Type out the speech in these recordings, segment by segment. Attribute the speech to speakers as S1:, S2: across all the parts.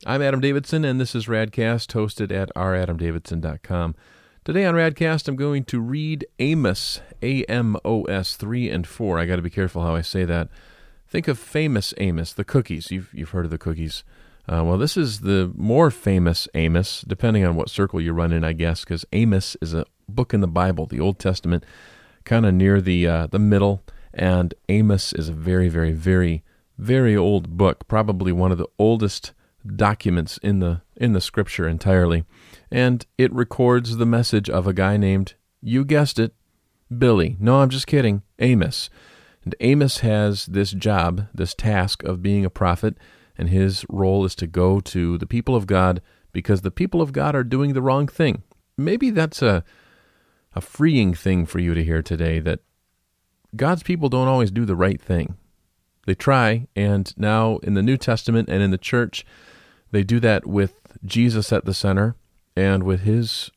S1: I'm Adam Davidson, and this is Radcast, hosted at radamdavidson.com. Today on Radcast, I'm going to read Amos, A-M-O-S 3 and 4. I got to be careful how I say that. Think of famous Amos, the cookies. You've heard of the cookies. Well, this is the more famous Amos, depending on what circle you run in, I guess, because Amos is a book in the Bible, the Old Testament, kind of near the middle, and Amos is a very, very, very, very old book, probably one of the oldest documents in the Scripture entirely, and it records the message of a guy named, you guessed it, Billy. No, I'm just kidding, Amos. And Amos has this job, this task of being a prophet, and his role is to go to the people of God because the people of God are doing the wrong thing. Maybe that's a freeing thing for you to hear today, that God's people don't always do the right thing. They try, and now in the New Testament and in the church, they do that with Jesus at the center and with his,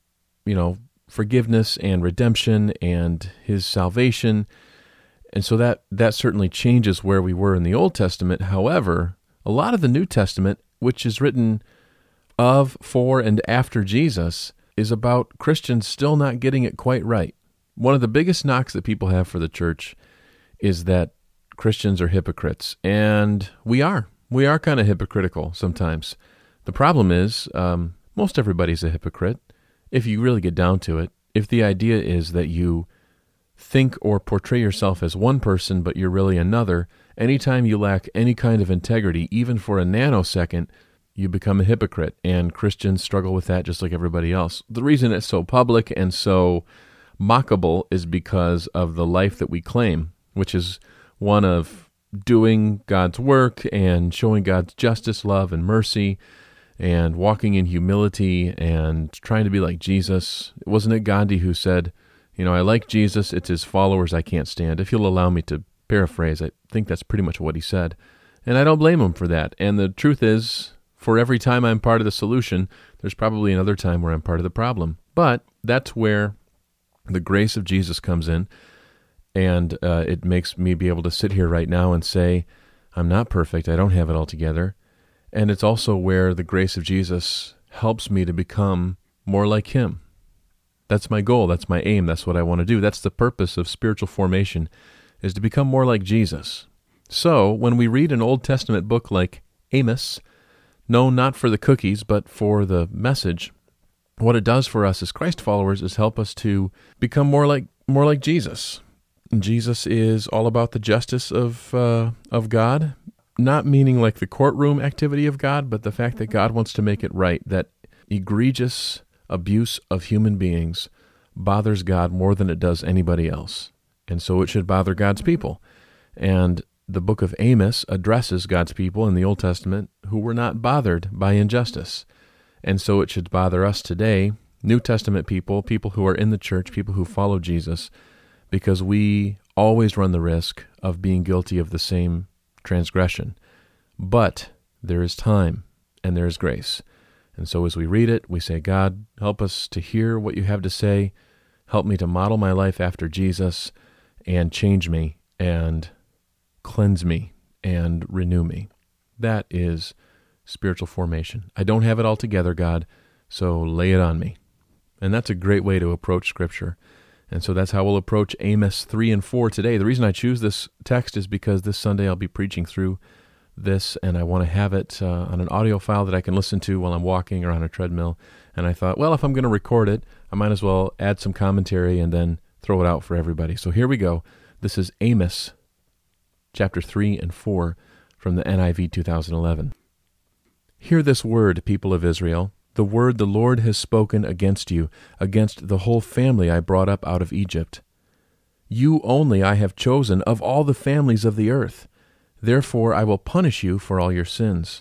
S1: forgiveness and redemption and his salvation. And so that certainly changes where we were in the Old Testament. However, a lot of the New Testament, which is written of, for, and after Jesus, is about Christians still not getting it quite right. One of the biggest knocks that people have for the church is that Christians are hypocrites, and we are. We are kind of hypocritical sometimes. The problem is, most everybody's a hypocrite, if you really get down to it. If the idea is that you think or portray yourself as one person, but you're really another, anytime you lack any kind of integrity, even for a nanosecond, you become a hypocrite, and Christians struggle with that just like everybody else. The reason it's so public and so mockable is because of the life that we claim, which is one of doing God's work and showing God's justice, love, and mercy, and walking in humility and trying to be like Jesus. Wasn't it Gandhi who said, I like Jesus, it's his followers I can't stand? If you'll allow me to paraphrase, I think that's pretty much what he said. And I don't blame him for that. And the truth is, for every time I'm part of the solution, there's probably another time where I'm part of the problem. But that's where the grace of Jesus comes in, and it makes me be able to sit here right now and say, I'm not perfect, I don't have it all together. And it's also where the grace of Jesus helps me to become more like him. That's my goal, that's my aim, that's what I want to do. That's the purpose of spiritual formation, is to become more like Jesus. So, when we read an Old Testament book like Amos, no, not for the cookies, but for the message, what it does for us as Christ followers is help us to become more like Jesus. Jesus is all about the justice of God, not meaning like the courtroom activity of God, but the fact that God wants to make it right, that egregious abuse of human beings bothers God more than it does anybody else. And so it should bother God's people. And the book of Amos addresses God's people in the Old Testament who were not bothered by injustice. And so it should bother us today, New Testament people who are in the church, people who follow Jesus, because we always run the risk of being guilty of the same transgression. But there is time and there is grace. And so as we read it, we say, God, help us to hear what you have to say. Help me to model my life after Jesus and change me and cleanse me and renew me. That is spiritual formation. I don't have it all together, God, so lay it on me. And that's a great way to approach Scripture. And so that's how we'll approach Amos 3 and 4 today. The reason I choose this text is because this Sunday I'll be preaching through this, and I want to have it on an audio file that I can listen to while I'm walking or on a treadmill. And I thought, well, if I'm going to record it, I might as well add some commentary and then throw it out for everybody. So here we go. This is Amos chapter 3 and 4 from the NIV 2011. Hear this word, people of Israel, the word the Lord has spoken against you, against the whole family I brought up out of Egypt. You only I have chosen of all the families of the earth. Therefore I will punish you for all your sins.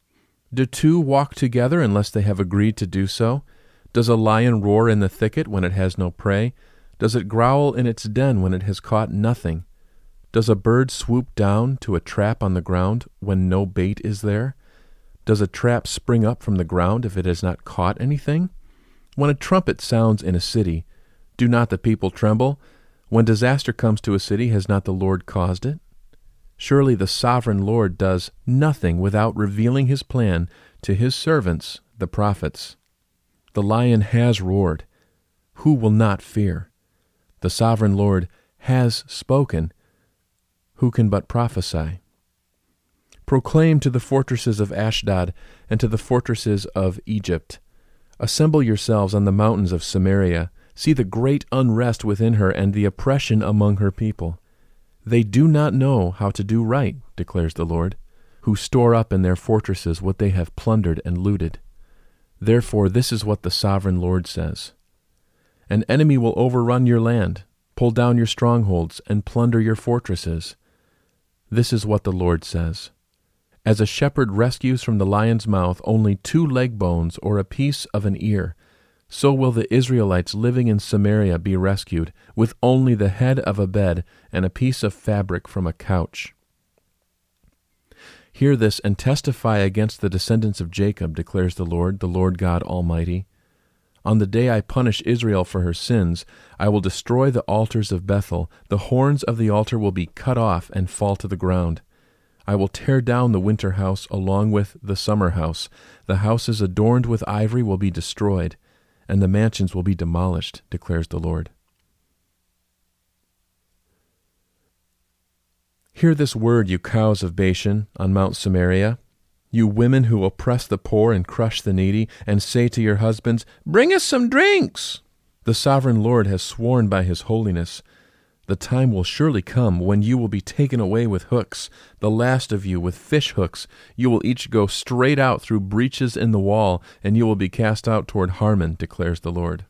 S1: Do two walk together unless they have agreed to do so? Does a lion roar in the thicket when it has no prey? Does it growl in its den when it has caught nothing? Does a bird swoop down to a trap on the ground when no bait is there? Does a trap spring up from the ground if it has not caught anything? When a trumpet sounds in a city, do not the people tremble? When disaster comes to a city, has not the Lord caused it? Surely the sovereign Lord does nothing without revealing his plan to his servants, the prophets. The lion has roared. Who will not fear? The sovereign Lord has spoken. Who can but prophesy? Proclaim to the fortresses of Ashdod and to the fortresses of Egypt. Assemble yourselves on the mountains of Samaria. See the great unrest within her and the oppression among her people. They do not know how to do right, declares the Lord, who store up in their fortresses what they have plundered and looted. Therefore this is what the sovereign Lord says. An enemy will overrun your land, pull down your strongholds, and plunder your fortresses. This is what the Lord says. As a shepherd rescues from the lion's mouth only 2 leg bones or a piece of an ear, so will the Israelites living in Samaria be rescued, with only the head of a bed and a piece of fabric from a couch. Hear this and testify against the descendants of Jacob, declares the Lord God Almighty. On the day I punish Israel for her sins, I will destroy the altars of Bethel. The horns of the altar will be cut off and fall to the ground. I will tear down the winter house along with the summer house. The houses adorned with ivory will be destroyed, and the mansions will be demolished, declares the Lord. Hear this word, you cows of Bashan, on Mount Samaria, you women who oppress the poor and crush the needy, and say to your husbands, "Bring us some drinks." The sovereign Lord has sworn by his holiness, the time will surely come when you will be taken away with hooks, the last of you with fish hooks. You will each go straight out through breaches in the wall, and you will be cast out toward Harmon, declares the Lord.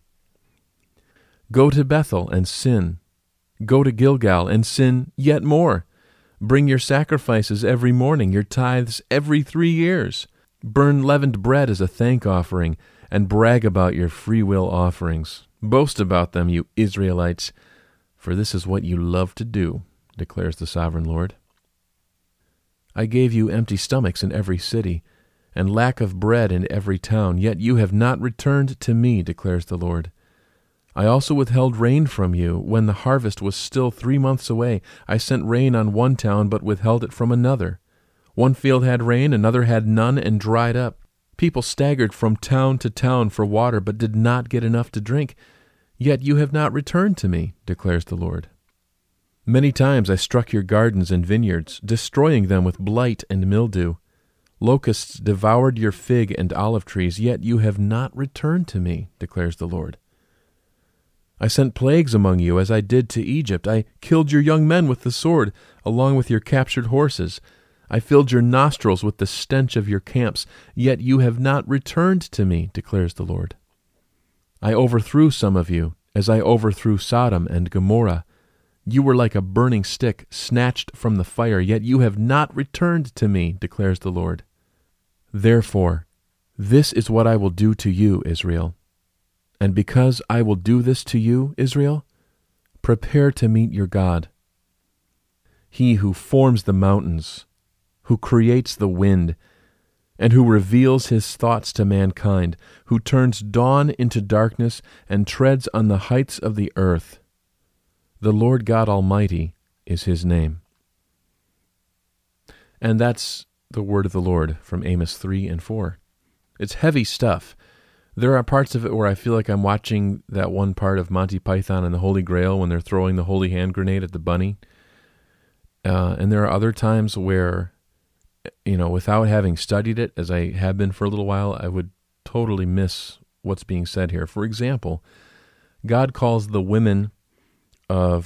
S1: Go to Bethel and sin. Go to Gilgal and sin yet more. Bring your sacrifices every morning, your tithes every 3 years. Burn leavened bread as a thank offering, and brag about your free will offerings. Boast about them, you Israelites, for this is what you love to do, declares the sovereign Lord. I gave you empty stomachs in every city, and lack of bread in every town, yet you have not returned to me, declares the Lord. I also withheld rain from you when the harvest was still 3 months away. I sent rain on one town, but withheld it from another. One field had rain, another had none, and dried up. People staggered from town to town for water, but did not get enough to drink. Yet you have not returned to me, declares the Lord. Many times I struck your gardens and vineyards, destroying them with blight and mildew. Locusts devoured your fig and olive trees, yet you have not returned to me, declares the Lord. I sent plagues among you as I did to Egypt. I killed your young men with the sword, along with your captured horses. I filled your nostrils with the stench of your camps, yet you have not returned to me, declares the Lord. I overthrew some of you, as I overthrew Sodom and Gomorrah. You were like a burning stick, snatched from the fire, yet you have not returned to me, declares the Lord. Therefore, this is what I will do to you, Israel. And because I will do this to you, Israel, prepare to meet your God. He who forms the mountains, who creates the wind, and who reveals his thoughts to mankind, who turns dawn into darkness and treads on the heights of the earth. The Lord God Almighty is his name. And that's the word of the Lord from Amos 3 and 4. It's heavy stuff. There are parts of it where I feel like I'm watching that one part of Monty Python and the Holy Grail when they're throwing the holy hand grenade at the bunny. And there are other times where, without having studied it, as I have been for a little while, I would totally miss what's being said here. For example, God calls the women of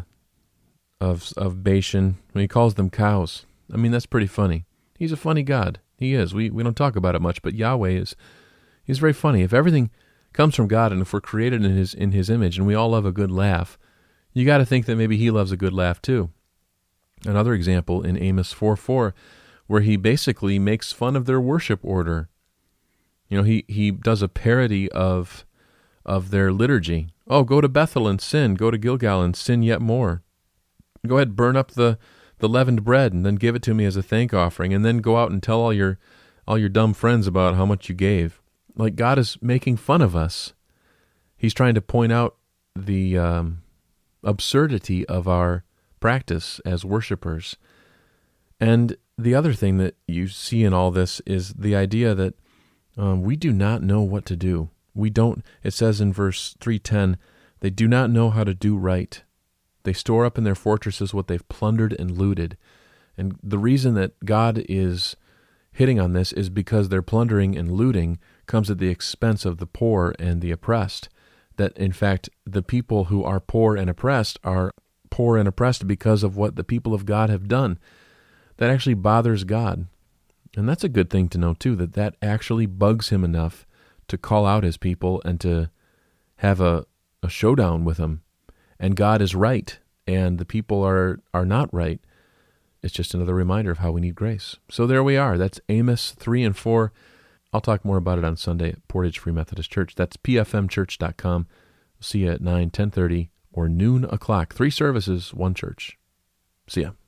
S1: Bashan, he calls them cows. I mean, that's pretty funny. He's a funny God. He is. We don't talk about it much, but Yahweh is. He's very funny. If everything comes from God and if we're created in his image and we all love a good laugh, you got to think that maybe he loves a good laugh too. Another example in Amos 4:4, where he basically makes fun of their worship order. He does a parody of their liturgy. Oh, go to Bethel and sin. Go to Gilgal and sin yet more. Go ahead, burn up the leavened bread and then give it to me as a thank offering, and then go out and tell all your dumb friends about how much you gave. Like, God is making fun of us. He's trying to point out the absurdity of our practice as worshipers. And the other thing that you see in all this is the idea that we do not know what to do. We don't, it says in verse 3:10, they do not know how to do right. They store up in their fortresses what they've plundered and looted. And the reason that God is hitting on this is because their plundering and looting comes at the expense of the poor and the oppressed. That, in fact, the people who are poor and oppressed are poor and oppressed because of what the people of God have done. That actually bothers God. And that's a good thing to know, too, that actually bugs him enough to call out his people and to have a showdown with them. And God is right, and the people are not right. It's just another reminder of how we need grace. So there we are. That's Amos 3 and 4. I'll talk more about it on Sunday at Portage Free Methodist Church. That's pfmchurch.com. See you at 9, 10:30, or noon o'clock. 3 services, 1 church. See ya.